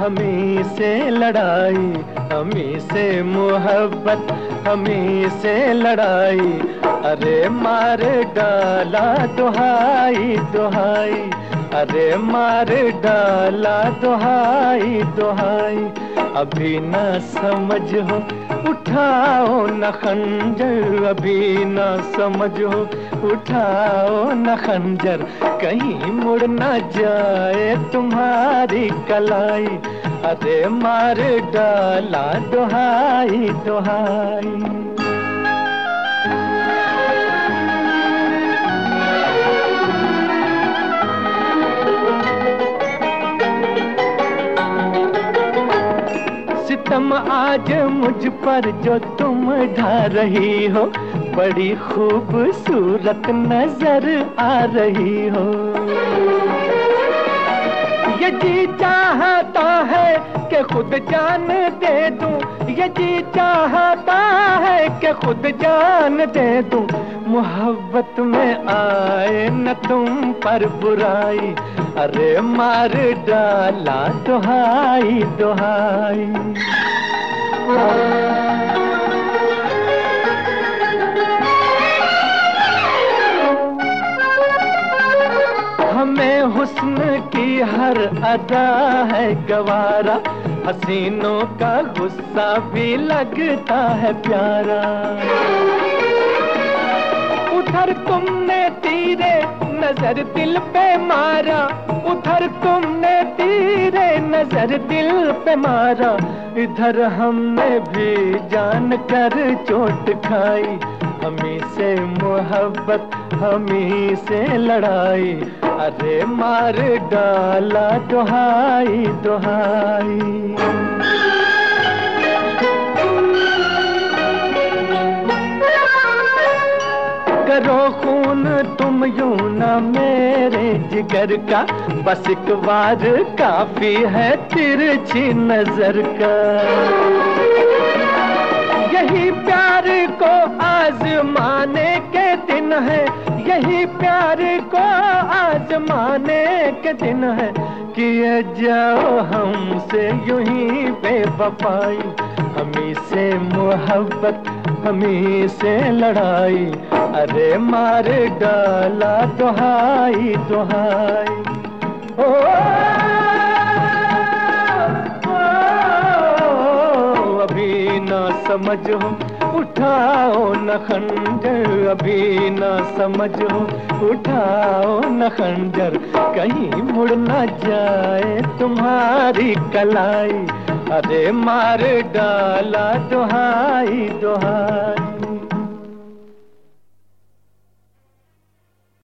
हमी से लड़ाई, हमी से मोहब्बत, हमी से लड़ाई। अरे मार डाला दुहाई दुहाई, अरे मार डाला दुहाई दुहाई। अभी न समझो उठाओ न खंजर, अभी न समझो उठाओ न खंजर, कहीं मुड़ न जाए तुम्हारी कलाई। अरे मार डाला दुहाई दुहाई। सितम आज मुझ पर जो तुम ढा रही हो, बड़ी खूबसूरत नजर आ रही हो। ये जी चाहता है कि खुद जान दे दूं, ये जी चाहता है कि खुद जान दे दूं। मोहब्बत में आए न तुम पर बुराई, अरे मार डाला दुहाई दुहाई। हमें हुस्न की हर अदा है गवारा, हसीनों का गुस्सा भी लगता है प्यारा। उधर तुमने तीरे नजर दिल पे मारा, उधर तुमने तीरे नजर दिल पे मारा। इधर हमने भी जान कर चोट खाई, हमी से मोहब्बत, हमी से लड़ाई। अरे मार डाला दुहाई दुहाई। करो खून तुम यूं ना मेरे जिगर का, बस एक बार काफी है तिरछी नजर का। यही प्यार को आजमाने के दिन है, यही प्यार को आजमाने के दिन है। किए जाओ हमसे यूं ही बेवफाई, हमी से मोहब्बत, हमी से लड़ाई। अरे मार डाला दुहाई दुहाई। ओ, अभी ना समझो उठाओ न खंजर, अभी ना समझो उठाओ न खंजर, कहीं मुड़ न जाए तुम्हारी कलाई। अरे मार डाला दुहाई दुहाई।